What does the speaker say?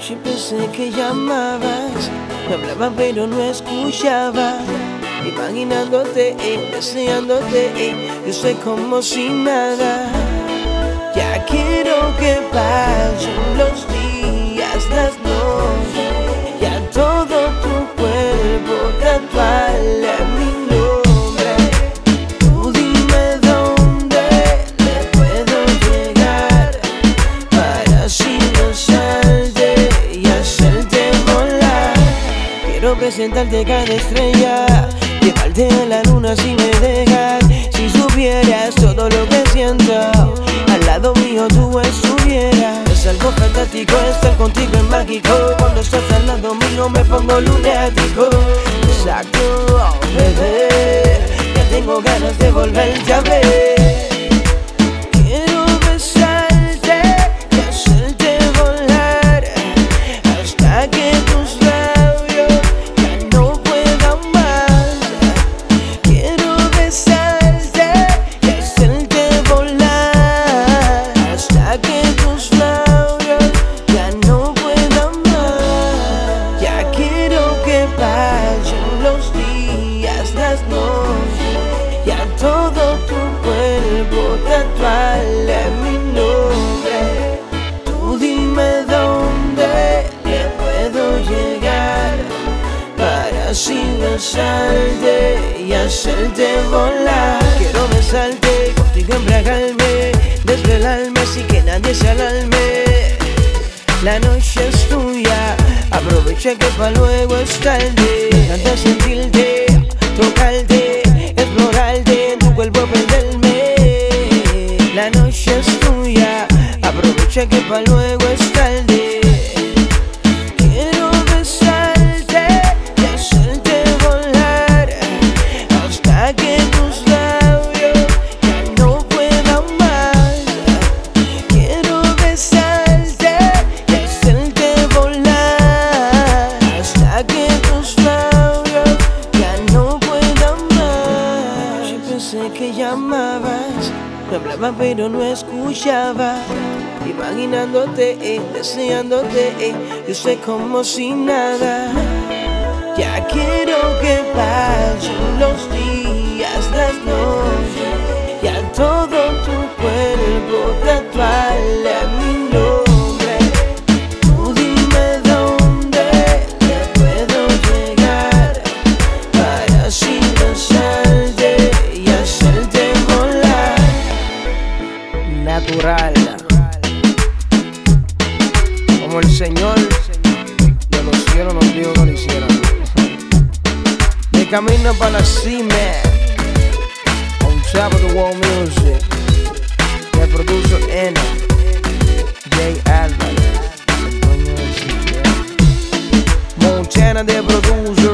Yo pensé que llamabas, me hablaba pero no escuchaba. Imaginándote, deseándote, yo soy como si nada. Ya quiero que pasen los días, las noches, ya todo tu cuerpo tatuarle a mi nombre. Tú dime dónde le puedo llegar para así besarte y hacerte volar. Quiero presentarte cada estrella, llevarte a la luna si me dejas. Si supieras todo lo que siento, al lado mío tú estuvieras. Es algo fantástico estar contigo, es mágico. Cuando estás al lado mío me pongo lunático. Exacto, oh, bebé, ya tengo ganas de volverte a ver. Quiero besarte y hacerte volar hasta que tus labios ya no puedan más. Quiero besarte y hacerte volar hasta que tus labios ya no puedan más. Ya quiero que pasen los días, las noches, ya todo tu cuerpo tatuarle a mi nombre. Tú dime dónde le puedo llegar para así besarte y hacerte volar. Quiero besarte, contigo embriagarme, desvelarme sin que nadie se alarme. La noche es tuya, aprovecha que pa' luego es tarde. Me encanta sentirte, tocarte, explorarte, en tu cuerpo perderme. La noche es tuya, aprovecha que pa' luego es tarde. Quiero besarte y hacerte volar hasta que tus labios ya no puedan más. Quiero besarte y hacerte volar hasta que tus labios ya no puedan más. Yo pensé que llamabas, me hablaba pero no escuchaba. Imaginándote, deseándote, yo soy como si nada. Ya quiero que pasen los días, las noches, ya todo tu cuerpo tatuarle a mi nombre. Tú dime dónde le puedo llegar para así besarte y hacerte volar. Natural, como el Señor de los cielos nos dijo que lo hiciera. De camino para la cima, on top of the world music, el producer N, Jay Álvarez, Montana de producer.